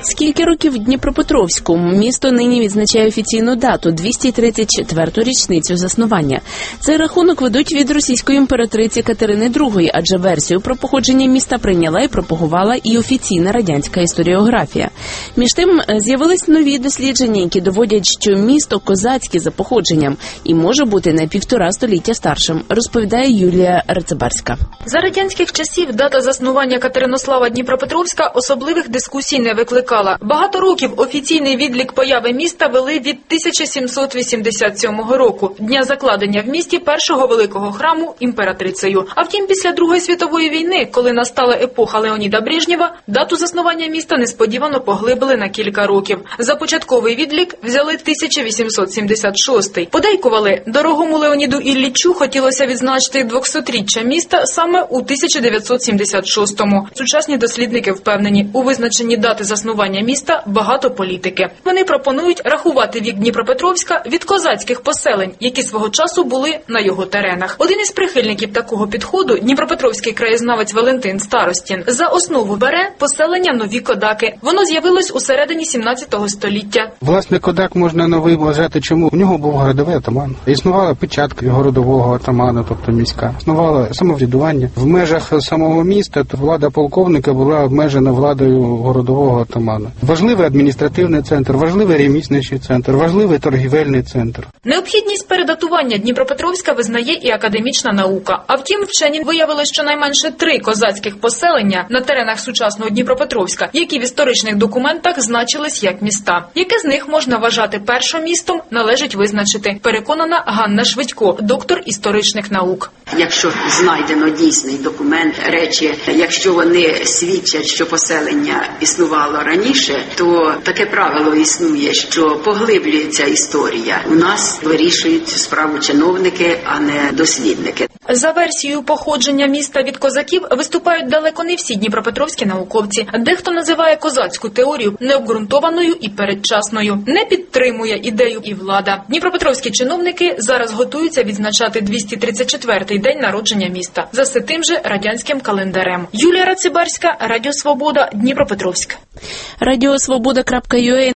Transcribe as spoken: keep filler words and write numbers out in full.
Скільки років Дніпропетровську? Місто нині відзначає офіційну дату – двісті тридцять четверту річницю заснування. Цей рахунок ведуть від російської імператриці Катерини другої, адже версію про походження міста прийняла і пропагувала і офіційна радянська історіографія. Між тим, з'явились нові дослідження, які доводять, що місто козацьке за походженням і може бути на півтора століття старшим, розповідає Юлія Рацибарська. За радянських часів дата заснування Катеринослава Дніпропетровська особливих дискусій не викликала. Багато років офіційний відлік появи міста вели від тисяча сімсот вісімдесят сьомого року, дня закладення в місті першого великого храму імператрицею. А втім, після Другої світової війни, коли настала епоха Леоніда Брежнєва, дату заснування міста несподівано поглибили на кілька років. За початковий відлік взяли тисяча вісімсот сімдесят шостий. Подейкували, дорогому Леоніду Іллічу хотілося відзначити двохсотріччя міста саме у тисяча дев'ятсот сімдесят шостому. Сучасні дослідники впевнені, у визначенні дати заснування міста багато політики. Вони пропонують рахувати вік Дніпропетровська від козацьких поселень, які свого часу були на його теренах. Один із прихильників такого підходу – дніпропетровський краєзнавець Валентин Старостін. За основу бере поселення Нові Кодаки. Воно з'явилось у середині сімнадцятого століття. Власне, Кодак можна новий вважати чому? У нього був городовий атаман. Існувала печатка городового атамана, тобто міська. Існувало самоврядування. В межах самого міста влада полковника була обмежена владою городового атамана. Важливий адміністративний центр, важливий ремісничий центр, важливий торгівельний центр. Необхідність передатування Дніпропетровська визнає і академічна наука. А втім, вчені виявили щонайменше три козацьких поселення на теренах сучасного Дніпропетровська, які в історичних документах значились як міста. Яке з них можна вважати першим містом, належить визначити, переконана Ганна Швидько, доктор історичних наук. Якщо знайдено дійсний документ, речі, якщо вони свідчать, що поселення існувало раніше, то таке правило існує, що поглиблюється історія. У нас вирішують справу чиновники, а не дослідники. За версією походження міста від козаків виступають далеко не всі дніпропетровські науковці. Дехто називає козацьку теорію необґрунтованою і передчасною. Не підтримує ідею і влада. Дніпропетровські чиновники зараз готуються відзначати двісті тридцять четвертий день народження міста за все тим же радянським календарем. Юлія Рацибарська, Радіо Свобода, Дніпропетровськ. радіо свобода крапка ю а